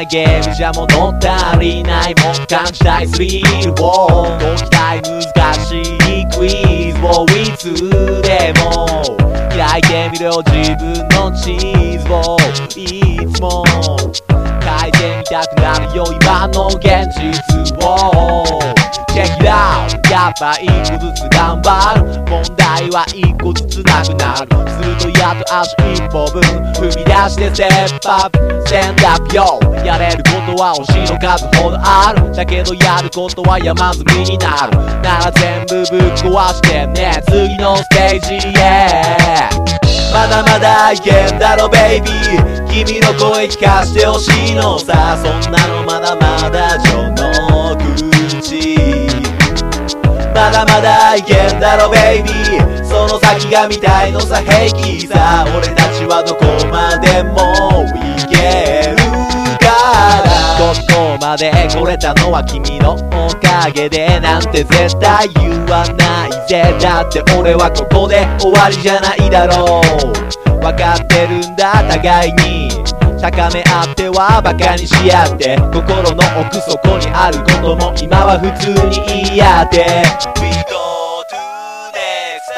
ゲームじゃ物足りないもん感じたいスリルを解きたい難しいクイズをいつでも開いてみろ自分の地図をいつも変えてみたくなるよ今の現実を Check it out やっぱ一個ずつ頑張る問題は一個ずつなくなるするとやっと足一歩分踏み出してステップアップスタンドアップよやれることは星の数ほどあるだけどやることは山積みになるなら全部ぶっ壊してね次のステージへまだまだいけんだろベイビー君の声聞かしてほしいのさそんなのまだまだ序の口まだまだいけんだろベイビーその先が見たいのさ平気さ俺たちはどこまでもいけるからここまで来れたのは君のおかげでなんて絶対言わないぜだって俺はここで終わりじゃないだろう分かってるんだ互いに高め合ってはバカにし合って心の奥底にあることも今は普通に言い合って We go to next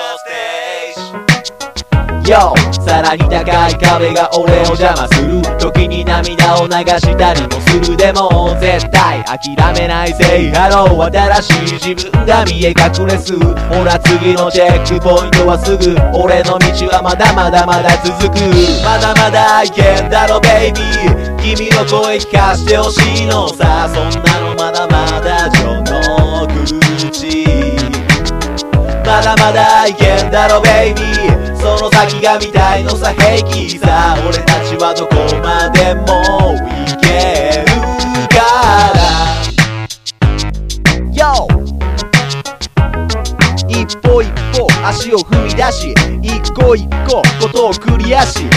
stage Yo さらに高い壁が俺を邪魔する時に涙を流したりもするでも絶対諦めないぜハロー新しい自分が見え隠れすほら次のチェックポイントはすぐ俺の道はまだまだまだ続くまだまだいけんだろベイビー君の声聞かしてほしいのさそんなのまだまだ序の口まだまだいけんだろベイビーその先が見たいのさ平気さ俺たちはどこまでもいけるから Yo 一歩一歩足を踏み出し一個一個ことをクリアし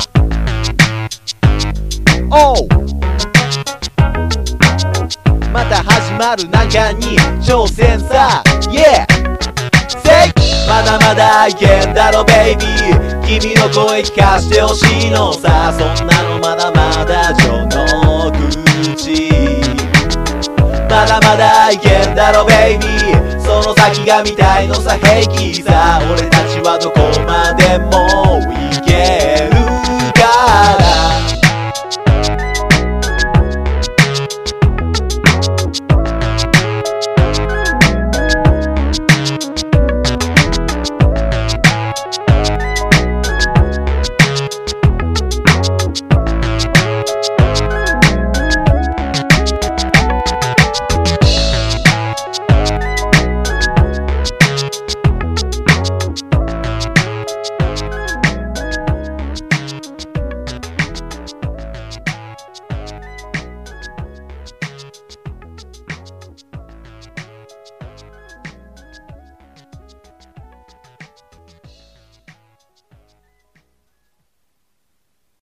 また始まる何かに挑戦さ Yeahまだまだいけんだろベイビー君の声聞かしてほしいのさそんなのまだまだ序の口まだまだいけんだろベイビーその先が見たいのさ平気さ俺たちはどこまでも